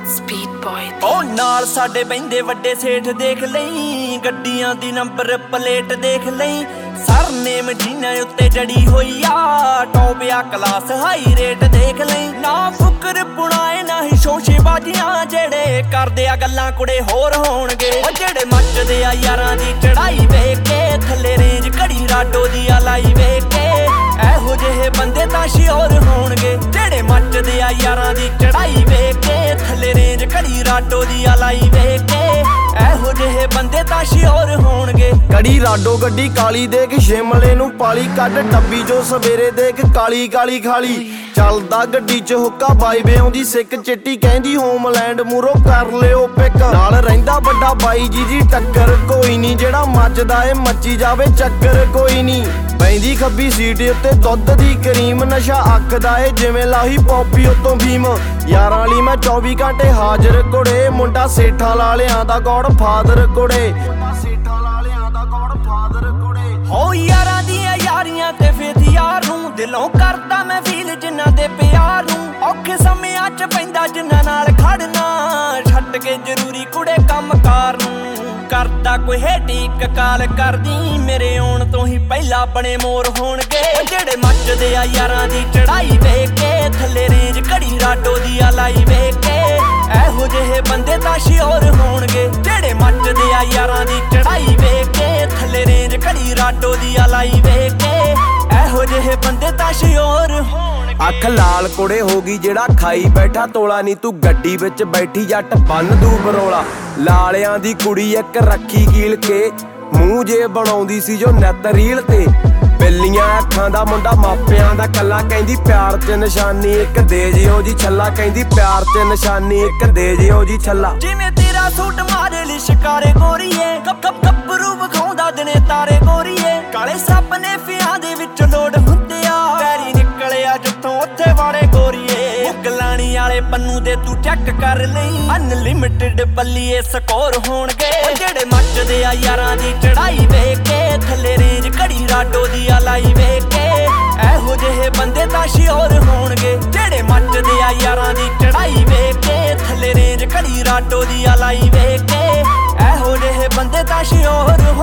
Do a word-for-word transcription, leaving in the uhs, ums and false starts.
Speed boy ਉਹ ਨਾਲ ਸਾਡੇ ਬਹਿੰਦੇ ਵੱਡੇ ਸੇਠ ਦੇਖ ਲਈ, ਗੱਡੀਆਂ ਦੀ ਨੰਬਰ ਪਲੇਟ ਦੇਖ ਲਈ, ਸਰਨੇਮ ਜਿਨ੍ਹਾਂ ਉੱਤੇ ਜੜੀ ਹੋਈ ਆ, ਟੌਪ ਆ ਕਲਾਸ ਹਾਈ ਰੇਟ ਦੇਖ ਲਈ। ਨਾ ਫੁਕਰ ਪੁਣਾਏ ਨਾ ਹੀ ਸ਼ੋਸ਼ੇਬਾਜ਼ੀਆਂ, ਜਿਹੜੇ ਕਰਦੇ ਆ ਗੱਲਾਂ ਕੁੜੇ ਹੋਰ ਹੋਣਗੇ। ਉਹ ਜਿਹੜੇ ਮੱਚਦੇ ਆ ਯਾਰਾਂ ਦੀ ਚੜਾਈ ਵੇਖ ਕੇ, ਥੱਲੇ ਰੇਂਜ ਘੜੀ ਰਾਡੋ ਦੀ ਆ ਲਾਈ ਵੇਖ ਕੇ, ਇਹੋ ਜਿਹੇ ਬੰਦੇ ਤਾਂ ਸ਼ਿਓਰ ਹੋਣਗੇ। ਜਿਹੜੇ ਮੱਚਦੇ ਆ ਯਾਰਾਂ ਦੀ ਚੜਾਈ ਵੇਖ ਕੇ, ਥੱਲੇ ਰੇਂਜ ਘੜੀ ਰਾਡੋ ਦੀ ਆ ਲਾਈ ਵੇਖ ਕੇ, ਇਹੋ ਜਿਹੇ ਬੰਦੇ ਤਾਂ ਸ਼ਿਓਰ ਹੋਣਗੇ। ਕੜੀ ਰਾਡੋ ਗੱਡੀ ਕਾਲੀ ਦੇਖ, ਸ਼ਿਮਲੇ ਨੂੰ ਪਾਲੀ ਕੱਢ ਟੱਬੀ ਜੋ ਸਵੇਰੇ ਦੇਖ, ਕਾਲੀ ਕਾਲੀ ਖਾਲੀ ਚੱਲਦਾ ਗੱਡੀ ਚ ਹੁੱਕਾ, ਬਾਈਵੇ ਆਉਂਦੀ ਸਿੱਕ ਚਿੱਟੀ ਕਹਿੰਦੀ ਹੋਮਲੈਂਡ ਮੂਰੋ ਕਰ ਲਿਓ ਪਿਕ। ਨਾਲ ਰਹਿੰਦਾ ਵੱਡਾ ਬਾਈ ਜੀ ਦੀ ਟੱਕਰ ਕੋਈ ਨੀ, ਜਿਹੜਾ ਮੱਚਦਾ ਏ ਮੱਚੀ ਜਾਵੇ ਚੱਕਰ ਕੋਈ ਨੀ। ਬੈਂਦੀ ਖੱਬੀ ਸੀਟ ਉੱਤੇ ਦੁੱਧ ਦੀ ਕਰੀਮ, ਨਸ਼ਾ ਅੱਖ ਦਾ ਏ ਜਿਵੇਂ ਲਾਹੀ ਪੌਪੀ ਉਤੋਂ ਭੀਮ। ਯਾਰਾਂ ਲਈ ਮੈਂ ਚੌਵੀ ਘੰਟੇ ਹਾਜ਼ਰ ਕੁੜੇ, ਮੁੰਡਾ ਸੇਠਾਂ ਲਾਲਿਆਂ ਦਾ ਗੋਡ ਫਾਦਰ ਕੁੜੇ, ਮੁੰਡਾ ਸੇਠਾਂ ਲਾਲਿਆਂ ਦਾ ਗੋਡ ਫਾਦਰ ਕੁੜੇ। ਹੋ ਯਾਰਾਂ ਦੀਆਂ ਯਾਰੀਆਂ ਤੇ ਫੇਥ ਯਾਰ ਨੂੰ, ਦਿਲੋਂ ਕਰਦਾ ਮੈਂ ਫੀਲ ਜਿਨ੍ਹਾਂ ਦੇ ਪਿਆਰ ਨੂੰ। ਔਖੇ ਸਮਿਆਂ ਚ ਪੈਂਦਾ ਜਿਨ੍ਹਾਂ ਨਾਲ ਖੜਨਾ, ਛੱਡ ਕੇ ਜ਼ਰੂਰੀ ਕੁੜੇ ਕੰਮ ਕਾਰ ਨੂੰ। ਕਰਦਾ ਕੋਈ ਹੇਟੀ ਕਾਲ ਕਰਦੀ, ਮੇਰੇ ਆਉਣ ਤੋਂ ਹੀ ਪਹਿਲਾਂ ਬਣੇ ਮੋਰ ਹੋਣਗੇ। ਜਿਹੜੇ ਮੱਚਦੇ ਆ ਯਾਰਾਂ ਦੀ ਚੜਾਈ ਵੇਖ ਕੇ, ਥੱਲੇ ਰੇਂਜ ਘੜੀ ਰਾਡੋ ਦੀ ਆ ਲਾਈ ਵੇਖ ਕੇ, ਇਹੋ ਜਿਹੇ ਬੰਦੇ ਤਾਂ ਸ਼ਿਓਰ ਹੋਣਗੇ। ਜਿਹੜੇ ਮੱਚਦੇ ਆ ਯਾਰਾਂ ਦੀ ਚੜਾਈ ਵੇਖ ਕੇ, ਥੱਲੇ ਰੇਂਜ ਘੜੀ ਰਾਡੋ ਦੀ ਆ ਲਾਈ ਵੇਖ ਕੇ, ਇਹੋ ਜਿਹੇ ਬੰਦੇ ਤਾਂ ਸ਼ਿਓਰ ਹੋਣਗੇ। ਅੱਖ ਲਾਲ ਕੁੜੇ ਹੋ ਗਈ ਜਿਹੜਾ ਖਾਈ ਬੈਠਾ ਤੋਲਾ, ਨੀ ਤੂੰ ਗੱਡੀ ਵਿੱਚ ਬੈਠੀ ਜੱਟ ਬੰਨ ਦੂ ਬਰੋਲਾ। ਲਾਲਿਆਂ ਦੀ ਕੁੜੀ ਇੱਕ ਰੱਖੀ ਕੀਲ ਕੇ, ਮੂੰਹ ਜੇ ਬਣਾਉਂਦੀ ਸੀ ਜੋ ਨਿੱਤ ਰੀਲ ਤੇ। ਬਿੱਲੀਆਂ ਅੱਖਾਂ ਦਾ ਮੁੰਡਾ ਮਾਪਿਆਂ ਦਾ ਕੱਲਾ, ਕਹਿੰਦੀ ਪਿਆਰ ਚ ਨਿਸ਼ਾਨੀ ਇੱਕ ਦੇ ਜਿਓ ਜੀ ਛੱਲਾ, ਕਹਿੰਦੀ ਪਿਆਰ ਚ ਨਿਸ਼ਾਨੀ ਇੱਕ ਦੇ ਜਿਓ ਜੀ ਛੱਲਾ। ਜਿਵੇਂ ਤੇਰਾ ਸੂਟ ਮਾਰੇ ਲਈ ਸ਼ਿਕਾਰੇ ਗੋਰੀਏ, ਕੱਪ ਕੱਪ ਕੱਪਰੂ ਵਿਖਾਉਂਦਾ ਦਿਨੇ ਤਾਰੇ ਗੋਰੀਏ। ਕਾਲੇ ਸੱਪ ਨੇ ਫਿਆਂ ਦੇ ਵਿੱਚ ਲੋੜ ਹੁੰਦੇ ਆ, ਪੈਰੀ ਨਿਕਲਿਆ ਜਿੱਥੋਂ ਉੱਥੇ ਵਾੜੇ ਗੋਰੀਏ। ਗਲਾਣੀ ਵਾਲੇ ਪੰਨੂ ਦੇ ਤੂੰ ਚੈੱਕ ਕਰ ਲਈ, ਅਨਲਿਮਿਟਿਡ ਬੱਲੀਏ ਸਕੋਰ ਹੋਣਗੇ। ਜਿਹੜੇ ਮੱਚਦੇ ਆ ਯਾਰਾਂ ਦੀ ਚੜਾਈ ਵੇਖ ਕੇ, ਥੱਲੇ ਰੇਂਜ ਘੜੀ ਰਾਡੋ ਦੀ ਆ ਲਾਈ ਵੇਖ ਕੇ, ਇਹੋ ਜਿਹੇ ਬੰਦੇ ਤਾਂ ਸ਼ਿਓਰ ਹੋਣਗੇ। ਜਿਹੜੇ ਮੱਚਦੇ ਆ ਯਾਰਾਂ ਦੀ ਚੜਾਈ ਵੇਖ ਕੇ, ਥੱਲੇ ਰੇਂਜ ਘੜੀ ਰਾਡੋ ਦੀ ਆ ਲਾਈ ਵੇਖ ਕੇ, ਇਹੋ ਜਿਹੇ ਬੰਦੇ ਤਾਂ ਸ਼ਿਓਰ